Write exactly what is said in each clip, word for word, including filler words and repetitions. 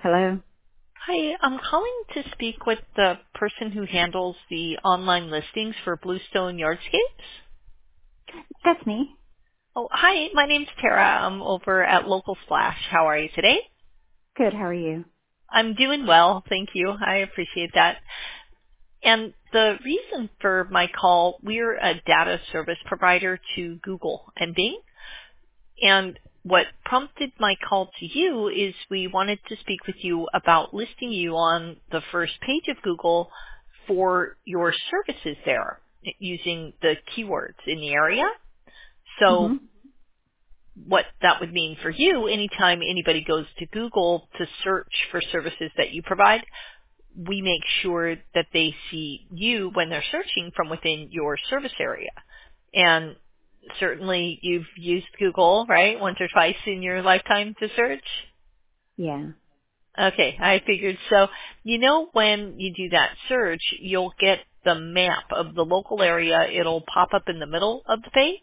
Hello? Hi, I'm calling to speak with the person who handles the online listings for Bluestone Yardscapes. That's me. Oh, hi, my name's Tara. I'm over at Local Splash. How are you today? Good, how are you? I'm doing well, thank you. I appreciate that. And the reason for my call, we're a data service provider to Google and Bing. And what prompted my call to you is we wanted to speak with you about listing you on the first page of Google for your services there using the keywords in the area. So hmm what that would mean for you, anytime anybody goes to Google to search for services that you provide, we make sure that they see you when they're searching from within your service area. And certainly you've used Google, right, once or twice in your lifetime to search? Yeah. Okay, I figured. So, you know, when you do that search, you'll get the map of the local area. It'll pop up in the middle of the page.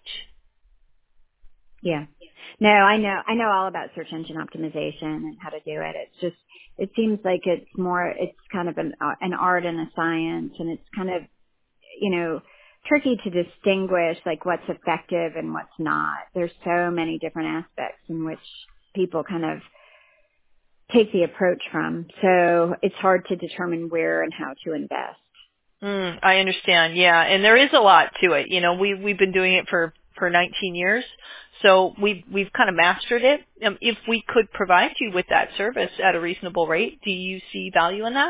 Yeah. No, I know, I know all about search engine optimization and how to do it. It's just, it seems like it's more, it's kind of an, uh, an art and a science, and it's kind of, you know, tricky to distinguish like what's effective and what's not. There's so many different aspects in which people kind of take the approach from. So it's hard to determine where and how to invest. Mm, I understand. Yeah, and there is a lot to it. You know, we we've been doing it for for nineteen years, so we've we've kind of mastered it. Um, if we could provide you with that service at a reasonable rate, do you see value in that?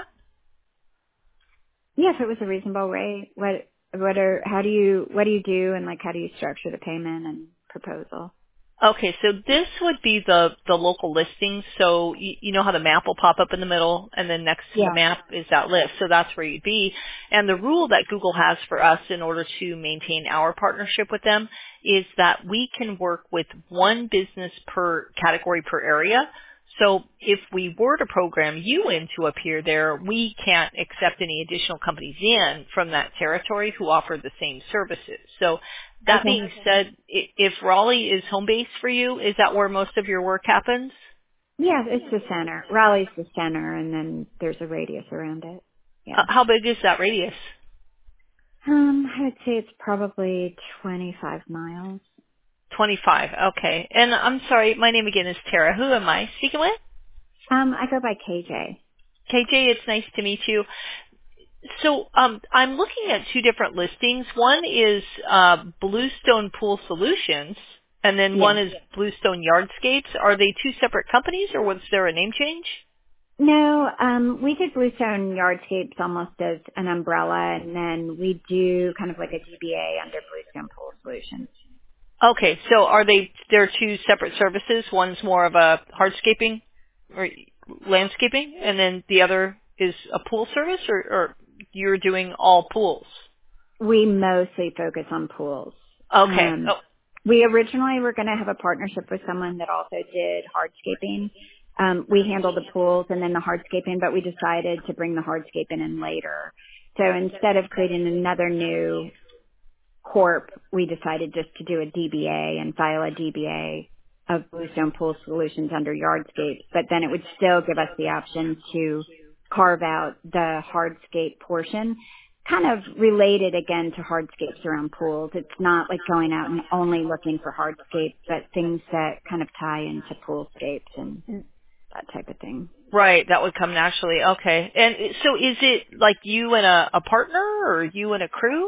Yeah, if it was a reasonable rate, what what are how do you what do you do, and like how do you structure the payment and proposal? Okay, so this would be the, the local listings. So you, you know how the map will pop up in the middle and then next to the Yeah. map is that list. So that's where you'd be. And the rule that Google has for us in order to maintain our partnership with them is that we can work with one business per category per area. So if we were to program you in to appear there, we can't accept any additional companies in from that territory who offer the same services. So that Okay. being said, i- if Raleigh is home base for you, is that where most of your work happens? Yeah, it's the center. Raleigh's the center, and then there's a radius around it. Uh, Yeah. how big is that radius? Um, I would say it's probably twenty-five miles. twenty-five. Okay. And I'm sorry, my name again is Tara. Who am I speaking with? Um, I go by K J. K J, it's nice to meet you. So um, I'm looking at two different listings. One is uh, Bluestone Pool Solutions, and then one Yeah. is Bluestone Yardscapes. Are they two separate companies, or was there a name change? No, um, we did Bluestone Yardscapes almost as an umbrella, and then we do kind of like a D B A under Bluestone Pool Solutions. Okay, so are they, they're two separate services? One's more of a hardscaping or landscaping, and then the other is a pool service, or, or you're doing all pools? We mostly focus on pools. Okay. Um, Oh, we originally were going to have a partnership with someone that also did hardscaping. Um, we handled the pools and then the hardscaping, but we decided to bring the hardscaping in later. So instead of creating another new corp, we decided just to do a D B A and file a D B A of Bluestone Pool Solutions under Yardscape, but then it would still give us the option to carve out the hardscape portion, kind of related again to hardscapes around pools. It's not like going out and only looking for hardscapes, but things that kind of tie into poolscapes and that type of thing. right, that would come naturally. Okay. And so is it like you and a, a partner, or you and a crew?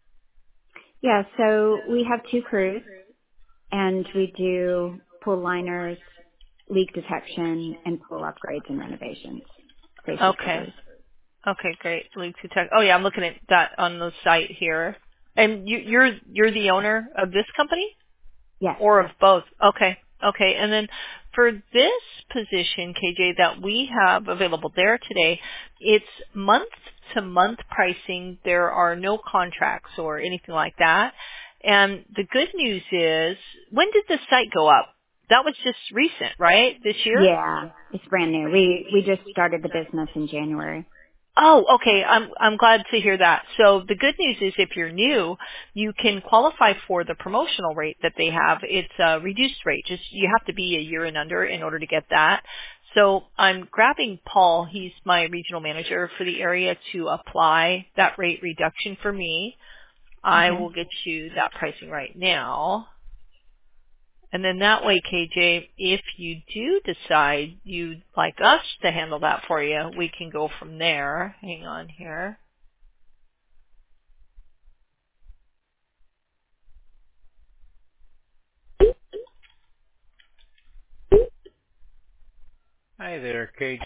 Yeah, so we have two crews, and we do pool liners, leak detection, and pool upgrades and renovations, facial Okay. coaters. Okay, great. Lead to tech. Oh yeah, I'm looking at that on the site here. And you, you're you're the owner of this company, Yes. or of both? Okay, okay. And then for this position, K J, that we have available there today, it's month to month pricing. There are no contracts or anything like that. And the good news is, when did the site go up? That was just recent, right? This year? Yeah, it's brand new. We we just started the business in January. Oh, okay. I'm I'm glad to hear that. So the good news is, if you're new, you can qualify for the promotional rate that they have. It's a reduced rate. Just you have to be a year and under in order to get that. So I'm grabbing Paul, he's my regional manager for the area, to apply that rate reduction for me. I Okay. will get you that pricing right now. And then that way, K J, if you do decide you'd like us to handle that for you, we can go from there. Hang on here. Hi there, K J.